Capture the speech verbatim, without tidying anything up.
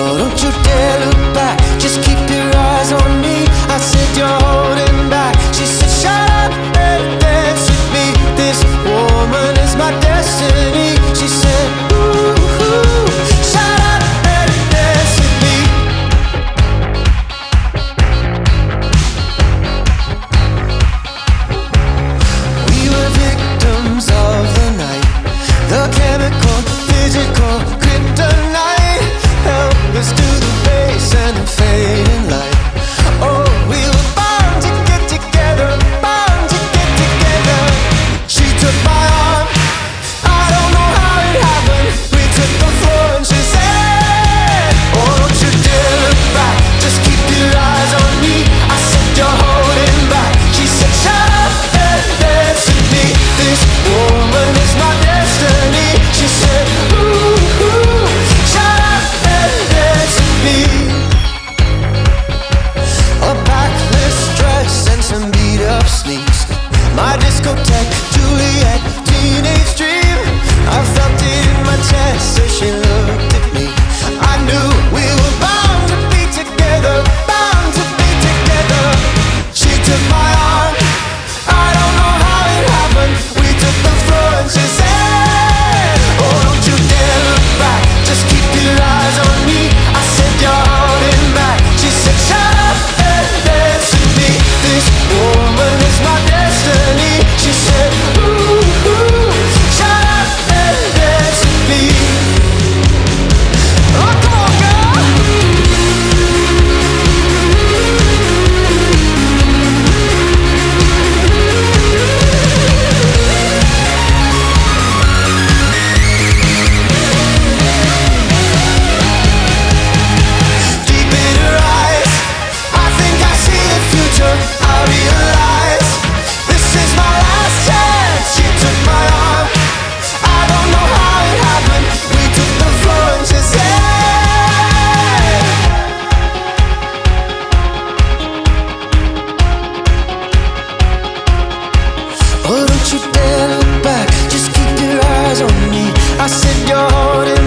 Oh, don't you dare look back, just keep your eyes on me. I said you're holding back. She said shut up and dance with me. This woman is my destiny. She said ooh, ooh, shut up and dance with me. We were victims of the night, the chemical, physical, kryptonite. Help us to the base and the fading light. Oh, we were bound to get together, bound to get together. She took my arm, I don't know how it happened. We took the floor and she said, oh, don't you dare look back, just keep your eyes on me. I said you're holding back. She said shut up and dance with me. This woman is my destiny. She said ooh, ooh, shut up and dance with me. A backless dress and some beat up sneaks. My discotheque, Juliet, teenage dream. I felt it in my chest as she looked at me. I knew we were bound to be together, bound to be together. She took my arm, I don't know how it happened. We took the floor and she said, oh, don't you dare look back, just keep your eyes on me. I said you're holding back. She said shut up and dance with me. This woman is my destiny. She said ooh, ooh, shut up and dance with me. Oh, come on, girl. Deep in her eyes, I think I see the future. I realize this is my last chance. She took my arm, I don't know how it happened. We took the floor and she said, oh, don't you dare look back, just keep your eyes on me. I said you're holding